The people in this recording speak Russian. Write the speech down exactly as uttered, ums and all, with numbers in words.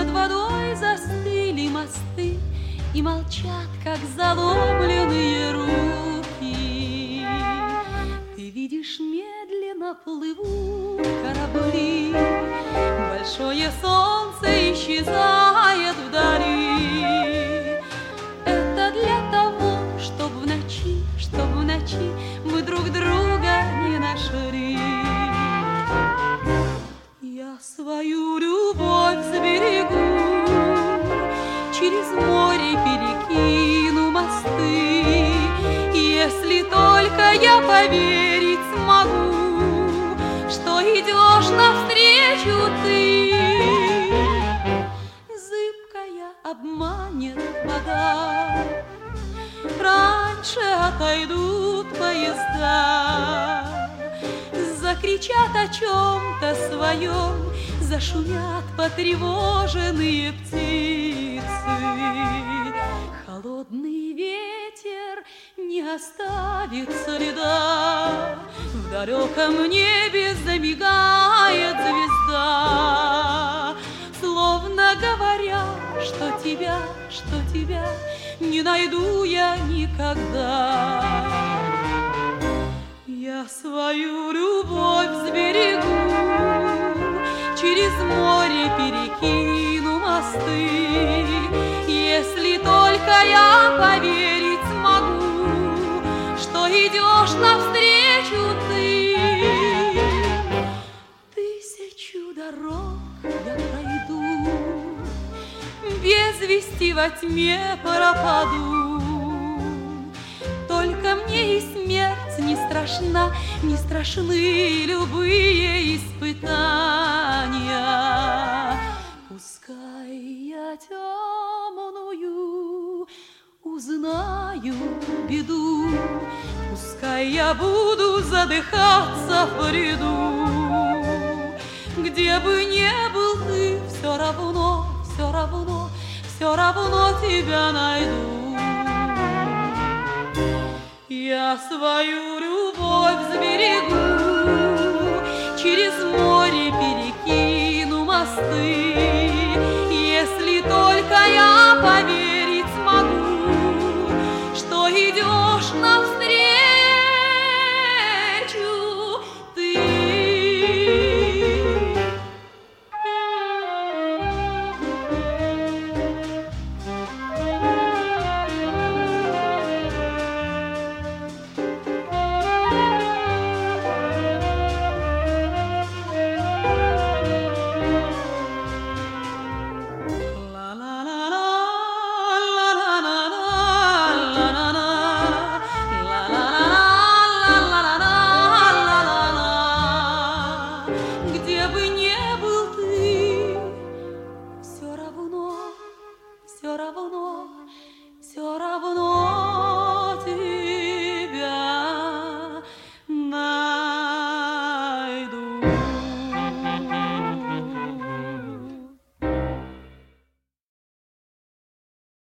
водой застыли мосты и молчат, как заломленные руки. Ты видишь, медленно плывут корабли, большое солнце исчезает вдали. Это для того, чтоб в ночи, чтоб в ночи мы друг друга не нашли. Я свою любовь сберегу, через море перекину мосты, если только я поверить смогу, что идешь навстречу ты. Зыбкая обманет вода, раньше отойдут поезда, закричат о чем-то своем, зашумят потревоженные птицы. Холодный ветер не оставит следа, в далеком небе замигает звезда, словно говоря, что тебя, что тебя не найду я никогда. Я свою любовь сберегу, через море перекину мосты, если только я поверить смогу, что идешь навстречу ты. Тысячу дорог я пройду, без вести во тьме пропаду. Только мне и смерть не страшна, не страшны любые испытания. Пускай я темную узнаю беду, пускай я буду задыхаться в бреду. Где бы ни был ты, все равно, все равно, все равно тебя найду. Я свою любовь сберегу, через море перекину мосты,